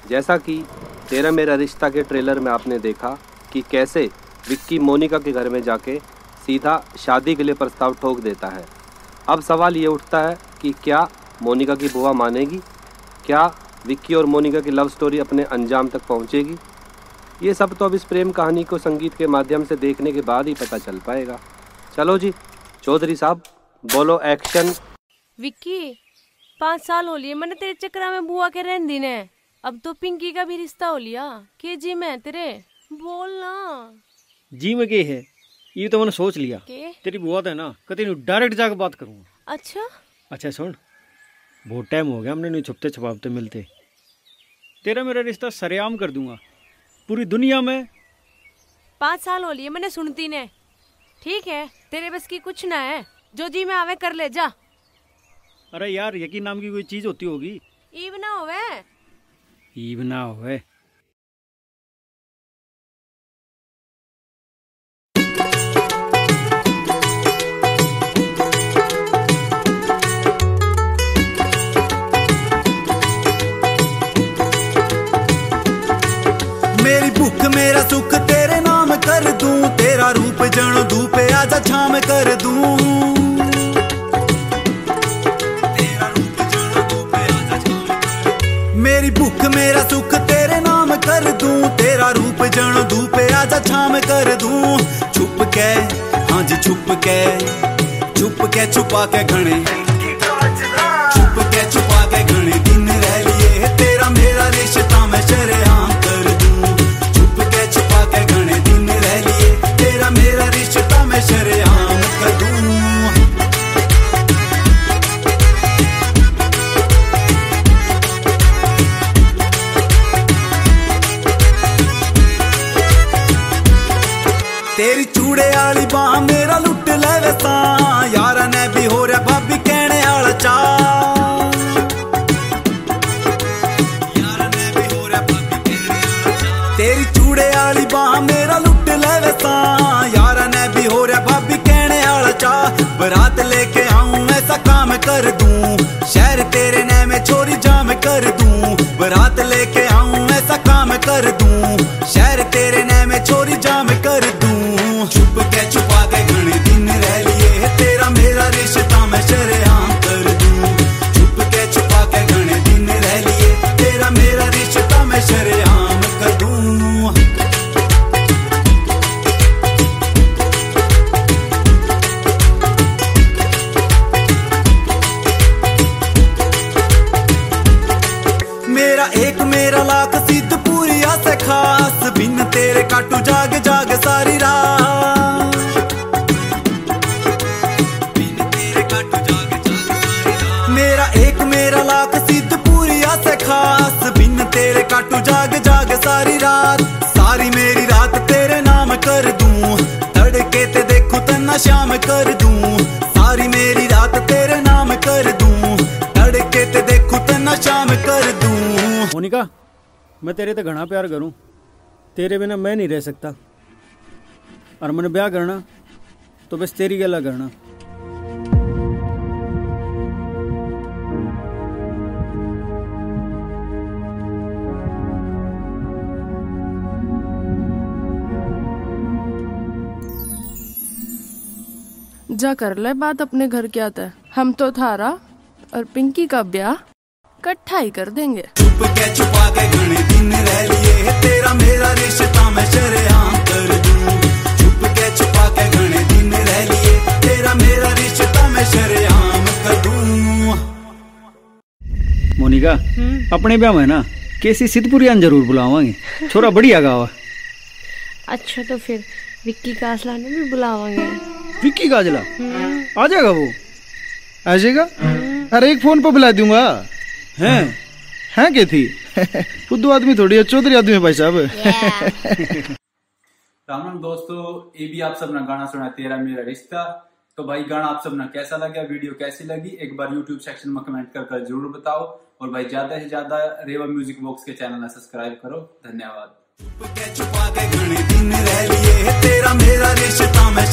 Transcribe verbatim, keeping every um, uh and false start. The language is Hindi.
जैसा कि तेरा मेरा रिश्ता के ट्रेलर में आपने देखा कि कैसे विक्की मोनिका के घर में जाके सीधा शादी के लिए प्रस्ताव ठोक देता है। अब सवाल ये उठता है कि क्या मोनिका की बुआ मानेगी, क्या विक्की और मोनिका की लव स्टोरी अपने अंजाम तक पहुंचेगी? ये सब तो अब इस प्रेम कहानी को संगीत के माध्यम से देखने के बाद ही पता चल पाएगा। चलो जी चौधरी साहब बोलो एक्शन। विक्की पाँच साल हो लिए मैंने तेरे चक्कर में बुआ के रहन दी ने, अब तो पिंकी का भी रिश्ता हो लिया। के जी मैं तेरे बोल ना। जी में के है ये तो मैंने सोच लिया के? तेरी बुआ तो है ना कभी डायरेक्ट जाकर बात करूँगा। अच्छा अच्छा सुन, बहुत टाइम हो गया हमने नहीं छुपते छुपाते मिलते। तेरा मेरा रिश्ता सरेआम कर दूंगा पूरी दुनिया में। पाँच साल हो लिए मैंने सुनती ने। ठीक है तेरे बस की कुछ ना है, जो जी में आवे कर ले जा। अरे यार यकीन नाम की कोई चीज होती होगी। ईव ना होवे ईव ना होवे। मेरी भूख मेरा सुख तेरे नाम कर दूं, तेरा रूप जनो धूप आजा छाम कर दूं। तेरा रूप जनो धूप आजा छाम कर दूं। मेरी भूख मेरा सुख तेरे नाम कर दूं, तेरा रूप जनो धूप आजा छाम कर दूं। छुप के हाँ जी छुप के छुप के छुपा के घने छुप के छुपा के घने दिन रह लिए, तेरा मेरा रिश्ता मैं शरेआम कर दूं। छुप के छुपा के घने दिन रह लिए, तेरा मेरा रिश्ता मैं शरेआम कर दूं। तेरी चूड़े आली बाह मेरा लुट ले वैसा, यारा ने भी हो रहा भाभी कहने आला चा। तेरी चूड़े आली बाह मेरा लुट ले वैसा, यारा ने भी हो रहा भाभी कहने आला चा। बरात लेके आऊं ऐसा काम कर दूं, शहर तेरे ने मैं छोरी जाम कर दूं। बरात लेके आऊं ऐसा काम कर दूं, शहर तेरे ने मैं छोरी जाम कर दूं। छुप के छुपा के घने दिन रह लिए, तेरा मेरा रिश्ता मैं शरेआम कर दूं। छुप के छुपा के घने दिन रह लिए, तेरा मेरा रिश्ता मैं शरेआम कर दूं। मेरा एक मेरा लाख सिद्ध पूरी आस खास, बिन तेरे काटू जाग जाग सारी रात। बिन तेरे काटू जाग जाग सारी रात। मेरा एक मेरा लाख सिद्ध पूरी आस खास, बिन तेरे काटू जाग जाग सारी रात। सारी मेरी रात तेरे नाम कर दूं, तड़के ते देखू तना शाम कर दूं। सारी मेरी रात तेरे नाम कर दूं, तड़के ते देखू तना शाम कर दूं। मोनिका मैं तेरे तो घना प्यार करूं, तेरे बिना मैं नहीं रह सकता। और मैंने ब्याह करना तो बस तेरी गला करना। जा कर ले बात अपने घर क्या था, हम तो थारा और पिंकी का ब्याह इकट्ठा ही कर देंगे। छुप के छुपा के घने दिन रह लिए, तेरा मेरा रिश्ता मैं शरेआम कर दूं। छुप के छुपा के घने दिन रह लिए, तेरा मेरा रिश्ता मैं शरेआम कर दूं। मोनिका अपने ब्याह में ना केसी सिद्धपुरियान जरूर बुलावांगे, छोरा बढ़िया गावा। अच्छा तो फिर विक्की काजला ने भी बुलावांगे। विक्की काजला आ जाएगा? वो आ जाएगा। अरे एक फोन पर बुला दूंगा। हैं हैं क्या थी खुद आदमी थोड़ी है, चौधरी आदमी है भाई साहब। राम राम दोस्तों, ये भी आप सब ना गाना सुना तेरा मेरा रिश्ता। तो भाई गाना आप सब ना कैसा लगा, वीडियो कैसी लगी, एक बार यूट्यूब सेक्शन में कमेंट कर कर जरूर बताओ। और भाई ज्यादा से ज्यादा रेवा म्यूजिक बॉक्स के चैनल में सब्सक्राइब करो। धन्यवाद। छुपा के घने दिन रह लिए, तेरा मेरा रिश्ता मैं